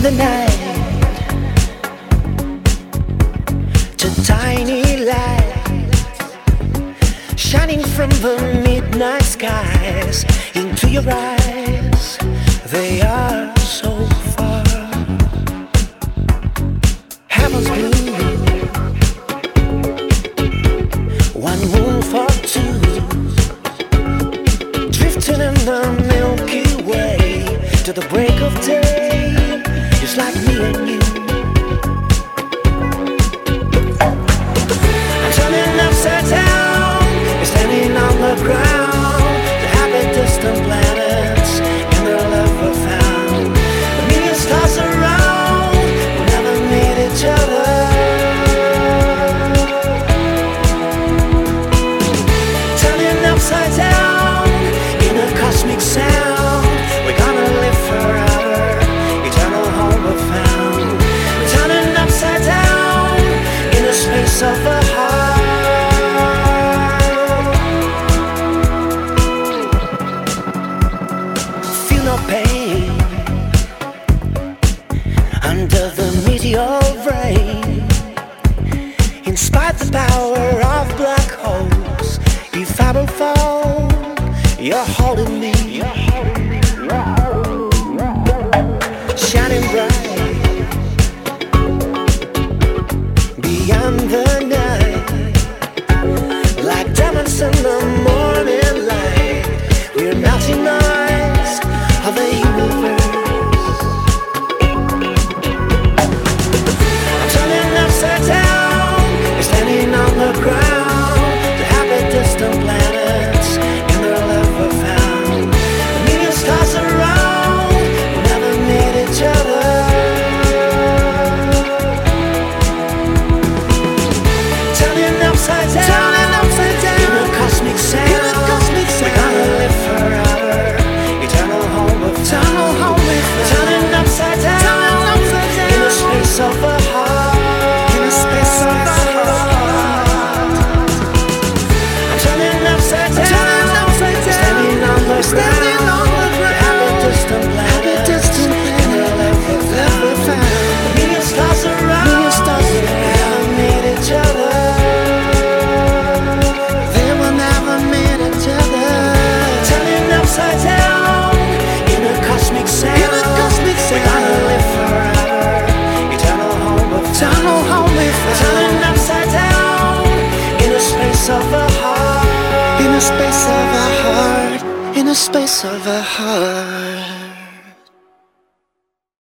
the night to tiny lights shining from the midnight skies into your eyes. They are so far. Heaven's blue, one moon for two, drifting in the Milky Way to the break of day, just like me and you. I'm turning upside down, you're standing on the ground. The happy distant planets in their love were found. A million stars around, we'll never meet each other. Turning upside down in a cosmic sound. We're gonna live forever, eternal home we've found. We're turning upside down in the space of the heart. Feel no pain under the meteor rain. In spite the power of black holes, if I will fall, you're holding me. Shining bright beyond the night, like diamonds in the morning light. We're melting eyes of the universe. I'm turning upside down, you're standing on the ground. The happy distant planets in their love were found. A million stars around, we'll never meet each other. Turning upside down in a cosmic sound. We're gonna live forever, eternal home we've found. Turning upside down in the space of the heart. In the space of the heart. I'm turning upside down, standing on the ground. The happy distant planets in the love we've found. A million stars around, we'll never meet each other. They will never meet each other. Turning upside down in a cosmic sound. We're gonna live forever, eternal home we've found. Turning upside down in a space of a heart. In a space of a heart. In a space of a heart.